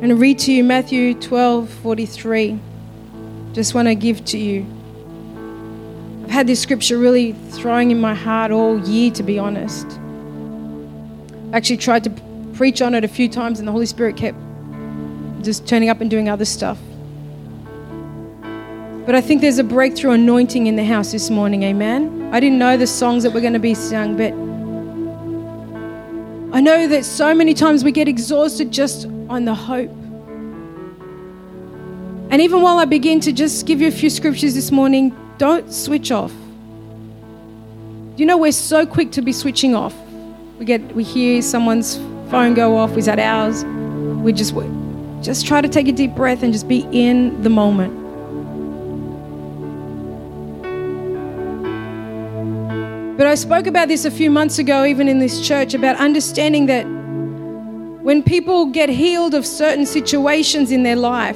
I'm going to read to you Matthew 12:43. Just want to give to you. I've had this scripture really throwing in my heart all year, to be honest. I actually tried to preach on it a few times and the Holy Spirit kept just turning up and doing other stuff. But I think there's a breakthrough anointing in the house this morning, amen? I didn't know the songs that were going to be sung, but I know that so many times we get exhausted just on the hope. And even while I begin to just give you a few scriptures this morning, don't switch off. You know, we're so quick to be switching off. We hear someone's phone go off. Is that ours? We just try to take a deep breath and just be in the moment. But I spoke about this a few months ago, even in this church, about understanding that when people get healed of certain situations in their life,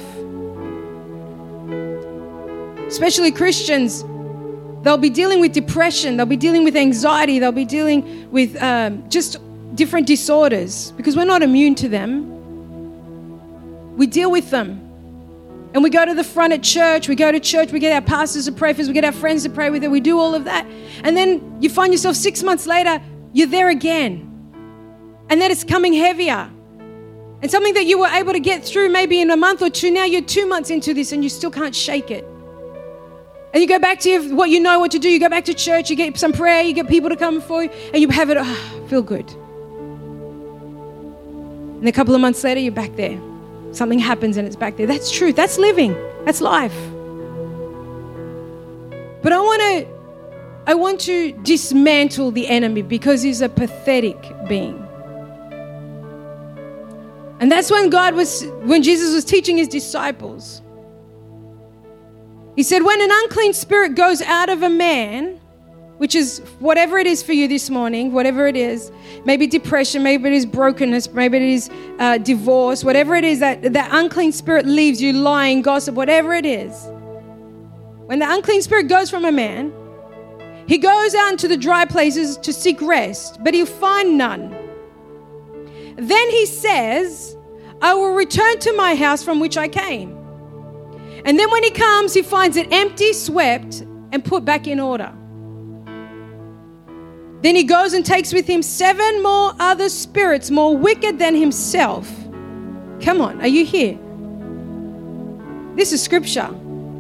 especially Christians, they'll be dealing with depression, they'll be dealing with anxiety, they'll be dealing with just different disorders, because we're not immune to them. We deal with them. And we go to the front at church, we go to church, we get our pastors to pray for us, we get our friends to pray with us, we do all of that. And then you find yourself 6 months later, you're there again. And then it's coming heavier. And something that you were able to get through maybe in a month or two, now you're 2 months into this and you still can't shake it. And you go back to what you know what to do. You go back to church, you get some prayer, you get people to come for you, and you have it, feel good. And a couple of months later, you're back there. Something happens and it's back there. That's truth. That's living. That's life. But I want to dismantle the enemy because he's a pathetic being. And that's when Jesus was teaching his disciples. He said, when an unclean spirit goes out of a man, which is whatever it is for you this morning, whatever it is, maybe depression, maybe it is brokenness, maybe it is divorce, whatever it is that unclean spirit leaves you, lying, gossip, whatever it is. When the unclean spirit goes from a man, he goes out into the dry places to seek rest, but he'll find none. Then he says, I will return to my house from which I came. And then when he comes, he finds it empty, swept, and put back in order. Then he goes and takes with him 7 more other spirits more wicked than himself. Come on, are you here? This is scripture.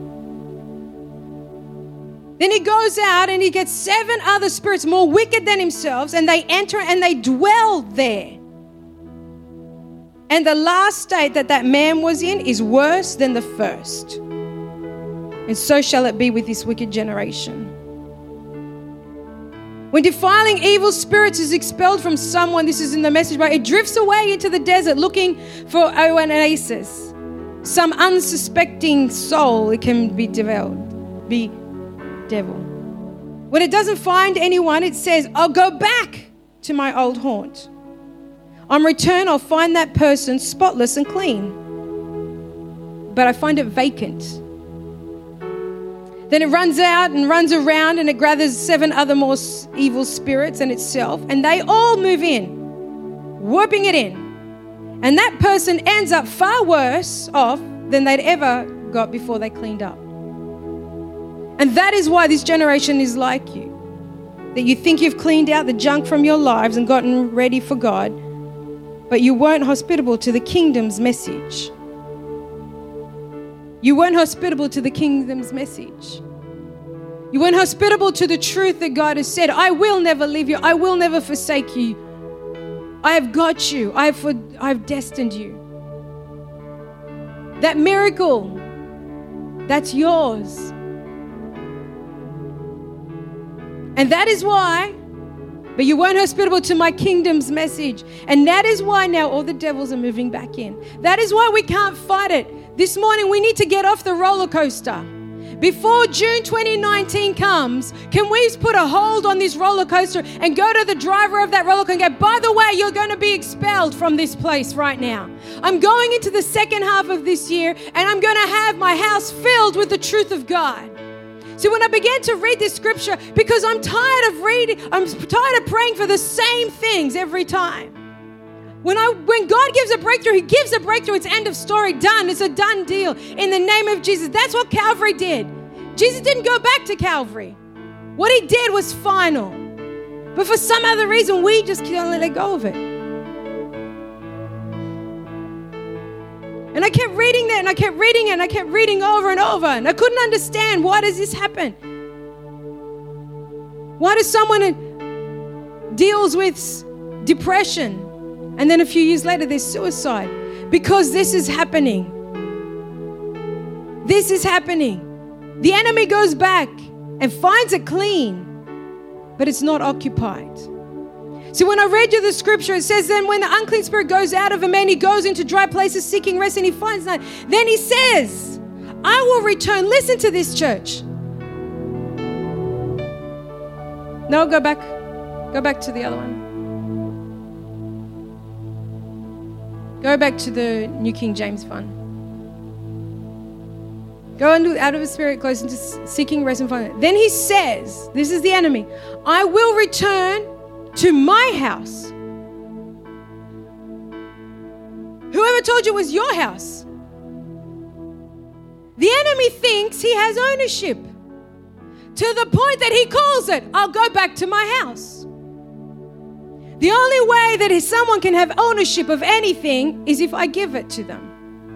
Then he goes out and he gets 7 other spirits more wicked than himself, and they enter and they dwell there. And the last state that man was in is worse than the first. And so shall it be with this wicked generation. When defiling evil spirits is expelled from someone, this is in the message, but it drifts away into the desert looking for oasis. Some unsuspecting soul, it can be devil. When it doesn't find anyone, it says, I'll go back to my old haunt. On return, I'll find that person spotless and clean. But I find it vacant. Then it runs out and runs around and it gathers 7 other more evil spirits and itself, and they all move in, whooping it in. And that person ends up far worse off than they'd ever got before they cleaned up. And that is why this generation is like you. That you think you've cleaned out the junk from your lives and gotten ready for God, but you weren't hospitable to the kingdom's message. You weren't hospitable to the kingdom's message. You weren't hospitable to the truth that God has said, I will never leave you. I will never forsake you. I have got you. I have destined you. That miracle, that's yours. And that is why, but you weren't hospitable to my kingdom's message. And that is why now all the devils are moving back in. That is why we can't fight it. This morning we need to get off the roller coaster. Before June 2019 comes, can we put a hold on this roller coaster and go to the driver of that roller coaster and go, by the way, you're going to be expelled from this place right now. I'm going into the second half of this year and I'm going to have my house filled with the truth of God. So when I began to read this scripture, because I'm tired of praying for the same things every time. When God gives a breakthrough, He gives a breakthrough. It's end of story, done. It's a done deal in the name of Jesus. That's what Calvary did. Jesus didn't go back to Calvary. What He did was final. But for some other reason, we just can't let go of it. And I kept reading that, and I kept reading it, and I kept reading over and over. And I couldn't understand, why does this happen? Why does someone deals with depression, and then a few years later there's suicide? Because this is happening. This is happening. The enemy goes back and finds it clean, but it's not occupied. So when I read you the scripture, it says, then when the unclean spirit goes out of a man, he goes into dry places seeking rest, and he finds none. Then he says, I will return. Listen to this, church. No, go back. Go back to the other one. Go back to the New King James one. Go out of his spirit, goes into seeking rest and find it. Then he says, this is the enemy, I will return to my house. Whoever told you it was your house? The enemy thinks he has ownership to the point that he calls it, I'll go back to my house. The only way that someone can have ownership of anything is if I give it to them.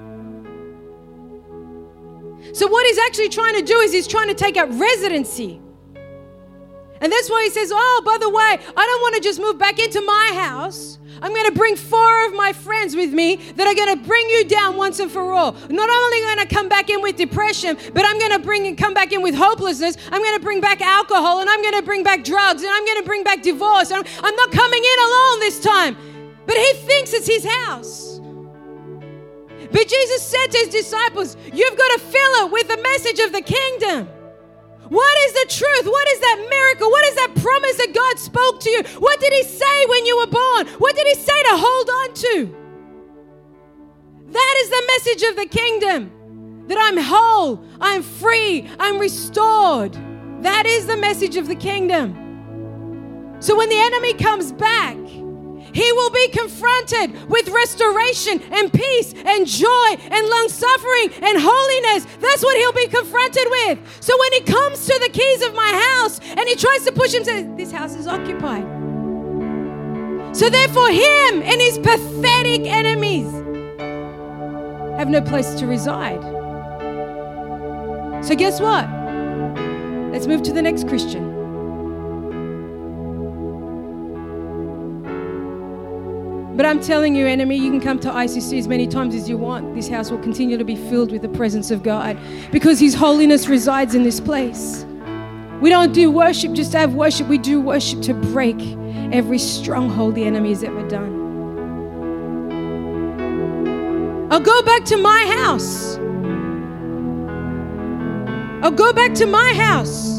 So what he's actually trying to do is he's trying to take up residency. And that's why he says, oh, by the way, I don't want to just move back into my house. I'm going to bring 4 of my friends with me that are going to bring you down once and for all. Not only going to come back in with depression, but I'm going to come back in with hopelessness. I'm going to bring back alcohol, and I'm going to bring back drugs, and I'm going to bring back divorce. I'm not coming in alone this time. But he thinks it's his house. But Jesus said to his disciples, you've got to fill it with the message of the kingdom. What is the truth? What is that miracle? What is that promise that God spoke to you? What did he say when you were born? What did he say to hold on to? That is the message of the kingdom. That I'm whole, I'm free, I'm restored. That is the message of the kingdom. So when the enemy comes back, he will be confronted with restoration and peace and joy and long-suffering and holiness. That's what he'll be confronted with. So when he comes to the keys of my house and he tries to push him, says, this house is occupied. So therefore him and his pathetic enemies have no place to reside. So guess what? Let's move to the next Christian. But I'm telling you, enemy, you can come to ICC as many times as you want. This house will continue to be filled with the presence of God because His holiness resides in this place. We don't do worship just to have worship. We do worship to break every stronghold the enemy has ever done. I'll go back to my house. I'll go back to my house.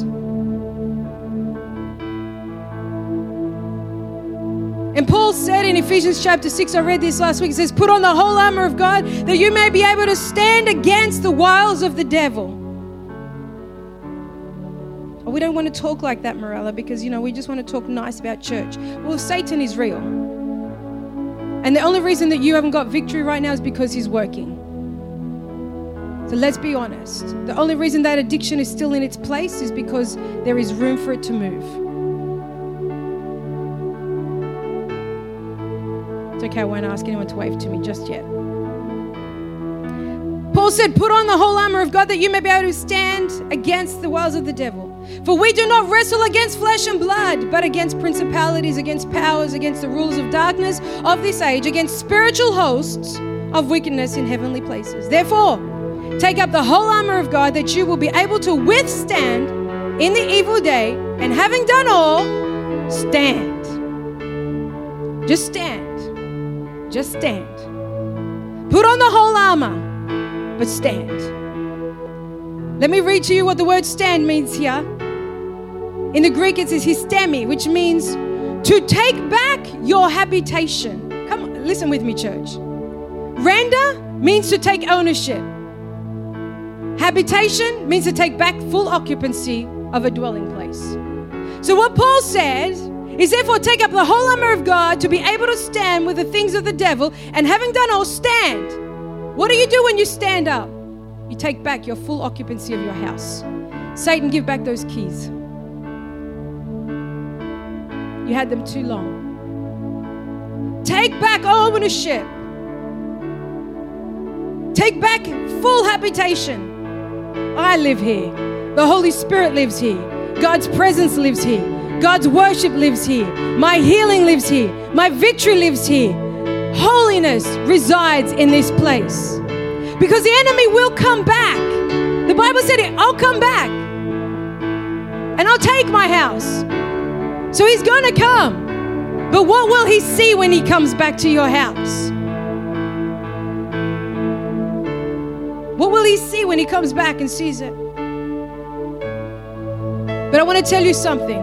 And Paul said in Ephesians chapter 6, I read this last week, it says, put on the whole armor of God that you may be able to stand against the wiles of the devil. Oh, we don't want to talk like that, Morella, because, we just want to talk nice about church. Well, Satan is real. And the only reason that you haven't got victory right now is because he's working. So let's be honest. The only reason that addiction is still in its place is because there is room for it to move. Okay, I won't ask anyone to wave to me just yet. Paul said, put on the whole armor of God that you may be able to stand against the wiles of the devil. For we do not wrestle against flesh and blood, but against principalities, against powers, against the rulers of darkness of this age, against spiritual hosts of wickedness in heavenly places. Therefore, take up the whole armor of God that you will be able to withstand in the evil day, and having done all, stand. Just stand. Just stand. Put on the whole armor, but stand. Let me read to you what the word stand means here. In the Greek, it says histemi, which means to take back your habitation. Come on, listen with me, church. Render means to take ownership. Habitation means to take back full occupancy of a dwelling place. So what Paul says is therefore take up the whole armor of God to be able to stand with the things of the devil, and having done all, stand. What do you do when you stand up? You take back your full occupancy of your house. Satan, give back those keys. You had them too long. Take back ownership. Take back full habitation. I live here. The Holy Spirit lives here. God's presence lives here. God's worship lives here. My healing lives here. My victory lives here. Holiness resides in this place. Because the enemy will come back. The Bible said it, I'll come back. And I'll take my house. So he's going to come. But what will he see when he comes back to your house? What will he see when he comes back and sees it? But I want to tell you something.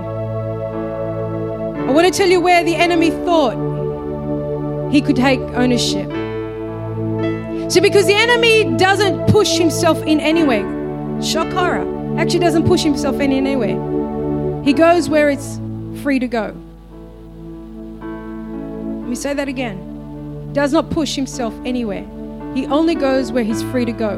I want to tell you where the enemy thought he could take ownership. So because the enemy doesn't push himself in anyway. Shock horror. Actually doesn't push himself in anywhere. He goes where it's free to go. Let me say that again. Does not push himself anywhere. He only goes where he's free to go.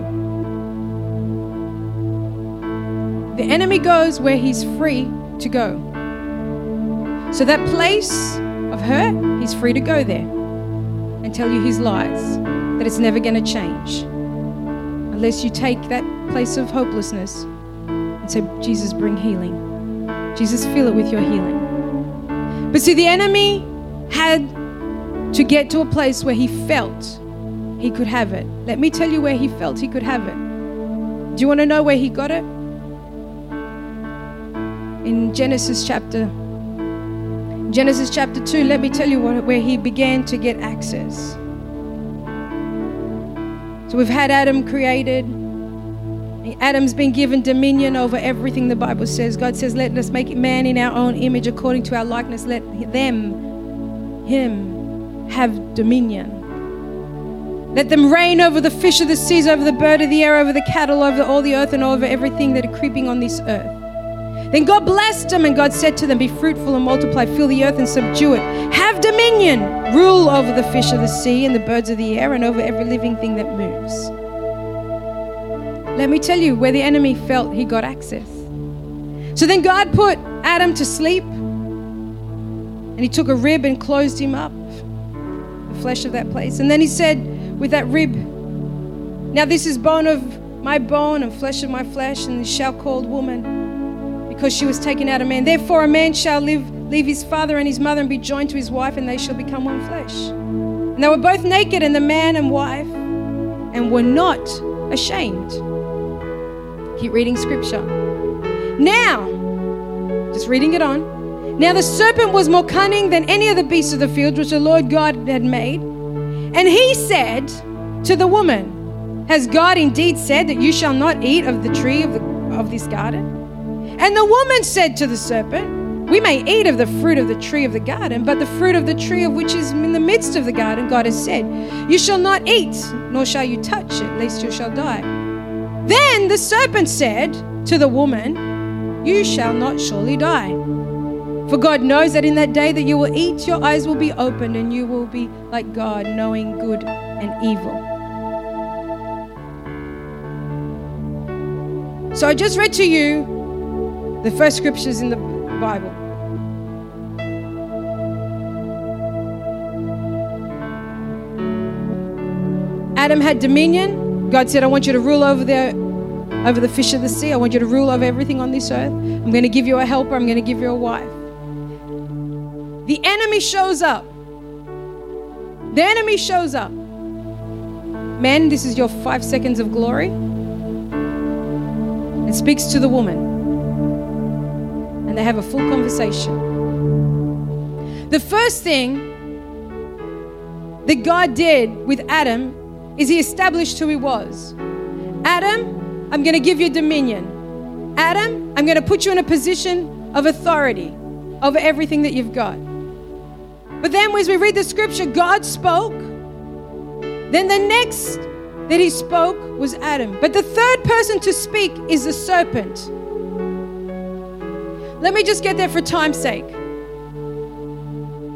The enemy goes where he's free to go. So that place of hurt, he's free to go there and tell you his lies, that it's never going to change. Unless you take that place of hopelessness and say, Jesus, bring healing. Jesus, fill it with your healing. But see, the enemy had to get to a place where he felt he could have it. Let me tell you where he felt he could have it. Do you want to know where he got it? In Genesis chapter 2, let me tell you where he began to get access. So we've had Adam created. Adam's been given dominion over everything the Bible says. God says, let us make man in our own image according to our likeness. Let him have dominion. Let them reign over the fish of the seas, over the bird of the air, over the cattle, over all the earth, and over everything that are creeping on this earth. Then God blessed them, and God said to them, be fruitful and multiply, fill the earth and subdue it. Have dominion, rule over the fish of the sea and the birds of the air and over every living thing that moves. Let me tell you where the enemy felt he got access. So then God put Adam to sleep, and he took a rib and closed him up, the flesh of that place. And then he said with that rib, now this is bone of my bone and flesh of my flesh, and she shall called woman, because she was taken out of man. Therefore a man shall leave his father and his mother and be joined to his wife, and they shall become one flesh. And they were both naked, and the man and wife, and were not ashamed. Keep reading scripture. Now, just reading it on. Now the serpent was more cunning than any of the beasts of the field which the Lord God had made. And he said to the woman, has God indeed said that you shall not eat of the tree of this garden? And the woman said to the serpent, we may eat of the fruit of the tree of the garden, but the fruit of the tree of which is in the midst of the garden, God has said, you shall not eat, nor shall you touch it, lest you shall die. Then the serpent said to the woman, you shall not surely die. For God knows that in that day that you will eat, your eyes will be opened, and you will be like God, knowing good and evil. So I just read to you the first scriptures in the Bible. Adam had dominion. God said, I want you to rule over the fish of the sea. I want you to rule over everything on this earth. I'm going to give you a helper. I'm going to give you a wife. The enemy shows up. The enemy shows up. Men, this is your 5 seconds of glory. And speaks to the woman. And they have a full conversation. The first thing that God did with Adam is he established who he was. Adam, I'm going to give you dominion. Adam, I'm going to put you in a position of authority over everything that you've got. But then as we read the scripture, God spoke. Then the next that he spoke was Adam. But the third person to speak is the serpent. Let me just get there for time's sake.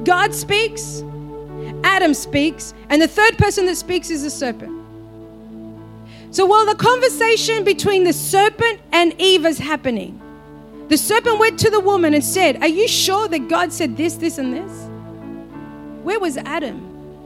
God speaks, Adam speaks, and the third person that speaks is the serpent. So while the conversation between the serpent and Eve is happening, the serpent went to the woman and said, are you sure that God said this, this, and this? Where was Adam?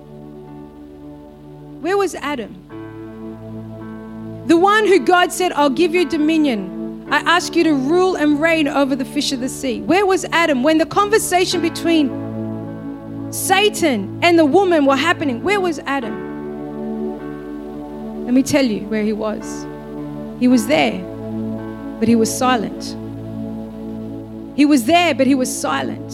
Where was Adam? The one who God said, I'll give you dominion. I ask you to rule and reign over the fish of the sea. Where was Adam when the conversation between Satan and the woman were happening? Where was Adam? Let me tell you where he was. He was there, but he was silent. He was there, but he was silent.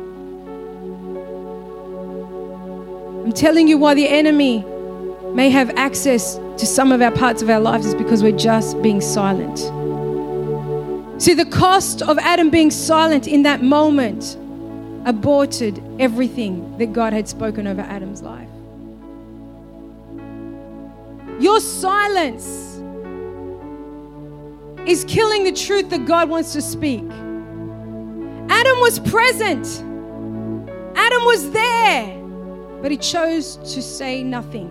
I'm telling you why the enemy may have access to some of our parts of our lives is because we're just being silent. See, the cost of Adam being silent in that moment aborted everything that God had spoken over Adam's life. Your silence is killing the truth that God wants to speak. Adam was present. Adam was there, but he chose to say nothing.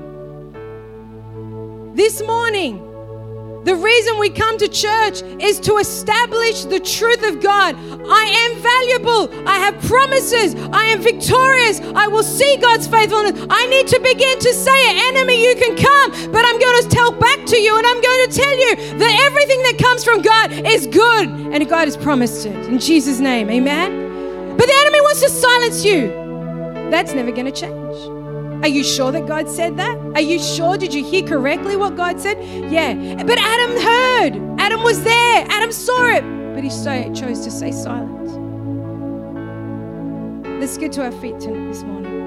This morning, the reason we come to church is to establish the truth of God. I am valuable. I have promises. I am victorious. I will see God's faithfulness. I need to begin to say it. Enemy, you can come, but I'm going to tell back to you, and I'm going to tell you that everything that comes from God is good, and God has promised it. In Jesus' name, amen? But the enemy wants to silence you. That's never going to change. Are you sure that God said that? Are you sure? Did you hear correctly what God said? Yeah. But Adam heard. Adam was there. Adam saw it. But he chose to stay silent. Let's get to our feet this morning.